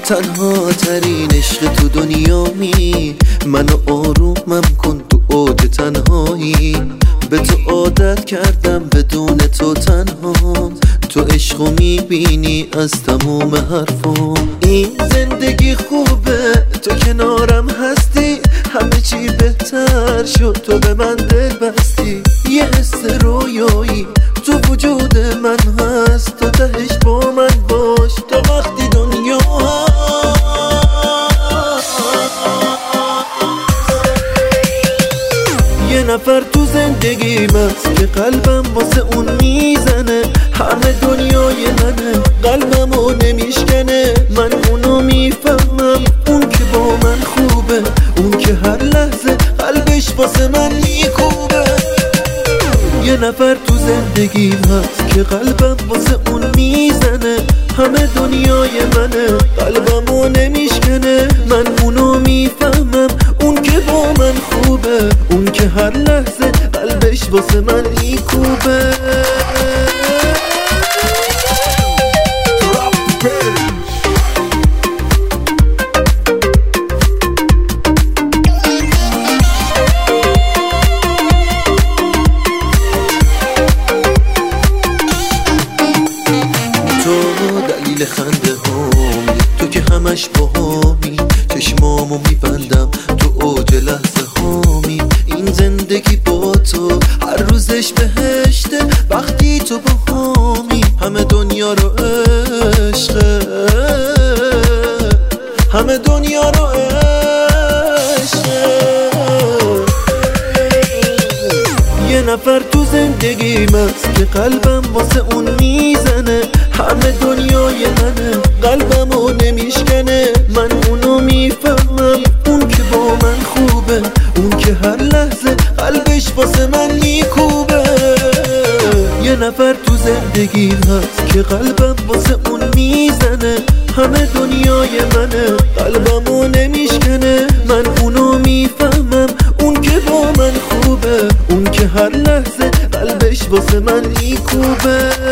تنها ترین عشق تو دنیایی، منو آرومم کن تو اوج تنهایی. به تو عادت کردم بدون تو تنها، تو عشقو میبینی از تموم حرفا. این زندگی خوبه تو کنارم هستی، همه چی بهتر شد تو به من دل بستی. یه حس رویایی تو وجود من هست، تو تهش با من باش تا وقتی دنیا یه نفر تو زندگی بس که قلبم واسه اون میزنه. همه دنیای منه، قلبمو نمیشکنه. من اونو میفهمم، اون که با من خوبه، اون که هر لحظه قلبش واسه من میکوبه. یه نفر تو زندگی هست که قلبم واسه اون میزنه. همه دنیای منه، قلبمو نمیشکنه. من اونو میفهمم، اون که با من خوبه، اون که هر لحظه قلبش واسه من میکوبه. دلیل خنده هامی، تو که همش باهامی. چشمامو میبندم تو اوج لحظه هامی. این زندگی با تو هر روزش بهشته، وقتی تو باهامی. همه دنیا رو عشقه، همه دنیا رو عشقه. یه نفر تو زندگی هست که قلبم واسه اون میزنه. همه دنیای منه، قلبمو نمیشکنه. من اونو میفهمم، اون که با من خوبه، اون که هر لحظه قلبش واسه من میکوبه. یه نفر تو زندگی هست که قلبم واسه اون میزنه. همه دنیای منه، قلبمو نمیشکنه. من اونو میفهمم، اون که با من خوبه، اون که هر لحظه قلبش واسه من میکوبه.